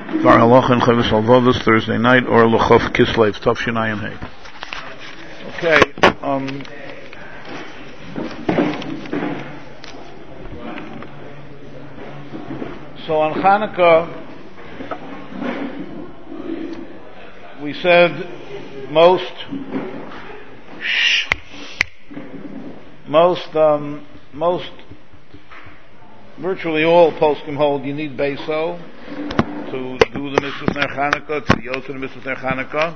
Var Halacha and Chavis Alvavis Thursday night or Luchov Kislev Tavshinayin Hay. Okay. So on Hanukkah, we said virtually all poskim hold you need Beiso to do the Mitzvah Ner Chanukah, to the oath of the Mitzvah Ner Chanukah.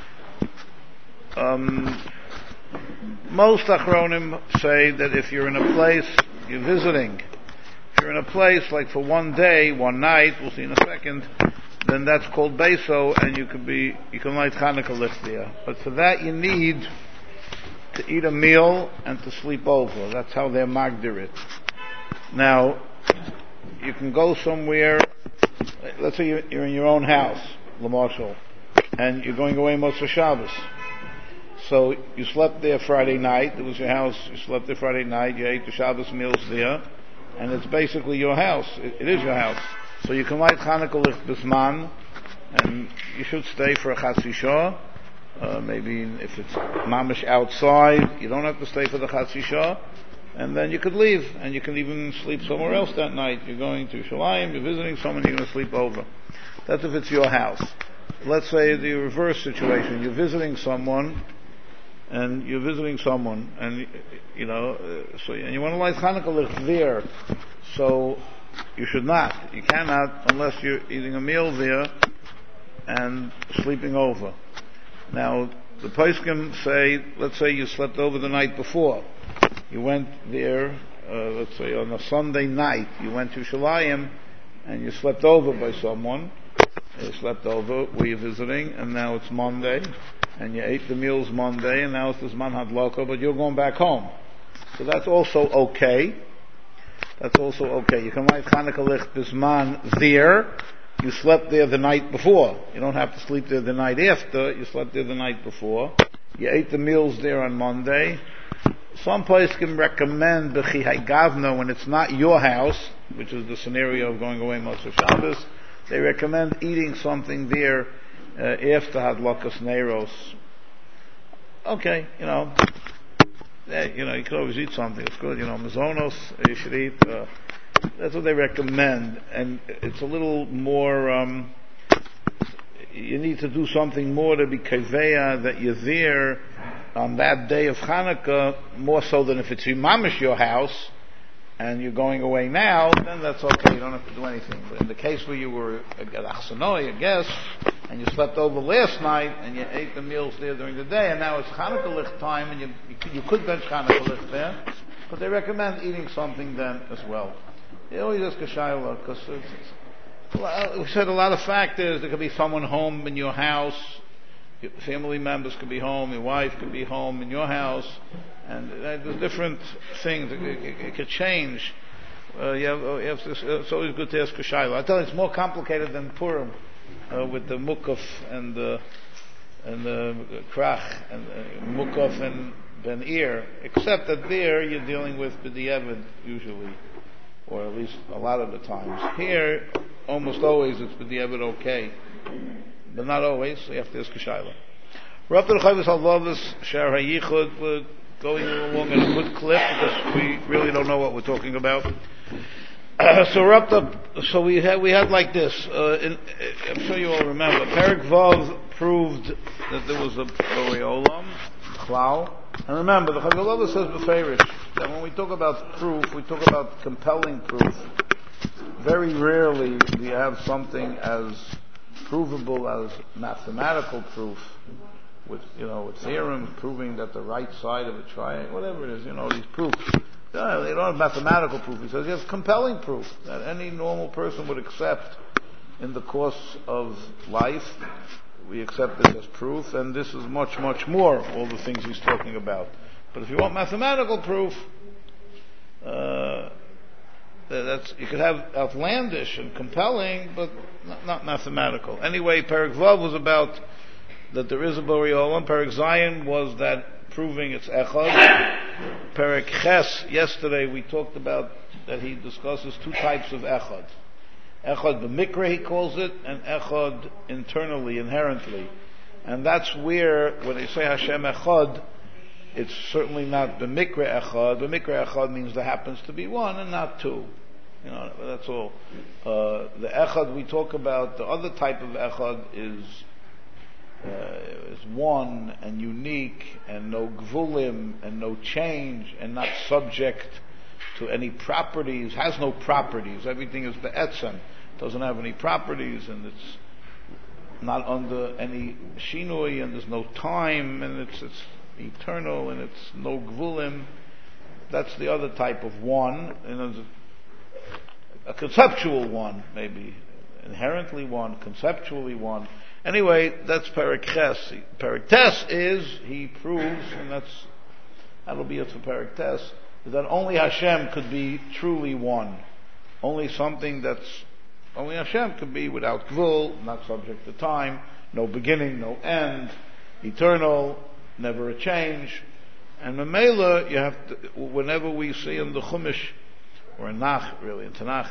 Most Achronim say that if you're in a place, you're visiting, if you're in a place like for one day, one night, we'll see in a second, then that's called Beiso, and you can light Chanukah licht there. But for that you need to eat a meal and to sleep over. That's how they're magdir it. Now, you can go somewhere, let's say you're in your own house, Lamarshal, and you're going away Motzei Shabbos. So you slept there Friday night, it was your house, you slept there Friday night, you ate the Shabbos meals there, and it's basically your house. It is your house. So you can light Chanukah licht bisman, and you should stay for a Chatzi Shah. Maybe if it's mamish outside, you don't have to stay for the Chatzi Shah. And then you could leave, and you can even sleep somewhere else that night. You're going to Shalayim, you're visiting someone, you're going to sleep over. That's if it's your house. Let's say the reverse situation. You're visiting someone, and you want to light Chanukah licht there. So you should not. You cannot unless you're eating a meal there and sleeping over. Now, the poskim say, let's say you slept over the night before. You went there, let's say on a Sunday night, you went to Shalayim, and you slept over by someone. You slept over where you're visiting, and now it's Monday, and you ate the meals Monday, and now it's this man hadlaka, but you're going back home. So that's also okay. You can light Chanukah licht bisman there. You slept there the night before. You don't have to sleep there the night after. You slept there the night before. You ate the meals there on Monday. Some places can recommend b'chihai gavna when it's not your house, which is the scenario of going away Motzei Shabbos. They recommend eating something there after hadlakas neiros. Okay, you can always eat something. It's good, mazonos you should eat. That's what they recommend, and it's a little more. You need to do something more to be kaveya that you're there on that day of Hanukkah, more so than if it's mamish your house and you're going away now. Then that's okay. You don't have to do anything. But in the case where you were at Achsanoi, a guest, and you slept over last night and you ate the meals there during the day, and now it's Chanukah licht time, and you could bench Chanukah licht there, but they recommend eating something then as well. It always is kashayla, because we said a lot of factors. There could be someone home in your house, your family members could be home, your wife could be home in your house, and there's different things. It could change. It's always good to ask kashayla. I tell you, it's more complicated than Purim with the mukaf and the krach and mukaf and ben ir, except that there you're dealing with b'diavad usually, or at least a lot of the times. Here, almost always it's b'diavad okay, but not always, so you have to ask a shayla. We're up to the Chavis Halvavis Shar HaYichud. We're going along at a good clip because we really don't know what we're talking about. So we're up to, so we had like this, I'm sure you all remember, Perek Vav proved that there was a Borei Olam, Klau. And remember, the Chavis says beferish that when we talk about proof, we talk about compelling proof. Very rarely do you have something as provable as mathematical proof, with theorem proving that the right side of a triangle, whatever it is, these proofs. They don't have mathematical proof. He says he has compelling proof that any normal person would accept in the course of life. We accept this as proof, and this is much, much more, all the things he's talking about. But if you want mathematical proof, you could have outlandish and compelling, but not mathematical. Anyway, Perek Vav was about that there is a Borei Olam. Perek Zayin was that proving it's echad. Perek Ches, yesterday we talked about that he discusses two types of echad. Echad b'mikra, he calls it, and echad internally, inherently. And that's where, when they say Hashem echad, it's certainly not b'mikra echad. B'mikra echad means there happens to be one and not two. That's all. The echad we talk about, the other type of echad is one and unique and no gvulim and no change and not subject to any properties, has no properties. Everything is be'etzem, doesn't have any properties, and it's not under any shinui, and there's no time, and it's eternal, and it's no gvulim. That's the other type of one, and a conceptual one, maybe inherently one, conceptually one. Anyway, that's Perek Ches. Perek Tes is, he proves, and that'll be it for Perek Tes, is that only Hashem could be truly one. Only Hashem could be without gvul, not subject to time, no beginning, no end, eternal, never a change. And Memela, you have to, whenever we see in the Chumash, or in Nach, really, in Tanakh,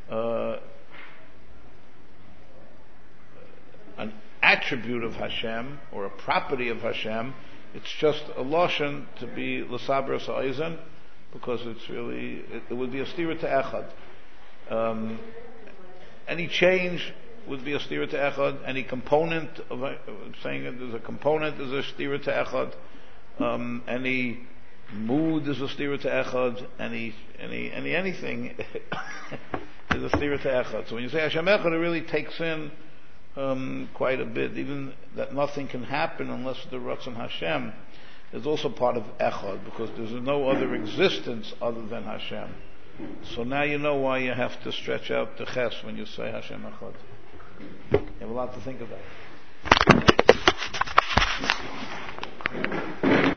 an attribute of Hashem, or a property of Hashem, it's just a lashon to be l'sabras ha'ozen, because it's really, it would be a stira to echad. Any change would be a stira to echad. Any component of saying that there's a component is a stira to echad. Any mood is a stira to echad. Anything is a stira to echad. So when you say Hashem echad, it really takes in quite a bit. Even that nothing can happen unless the Ratzon Hashem is also part of echad, because there's no other existence other than Hashem. So now you know why you have to stretch out the ches when you say Hashem echad. You have a lot to think about.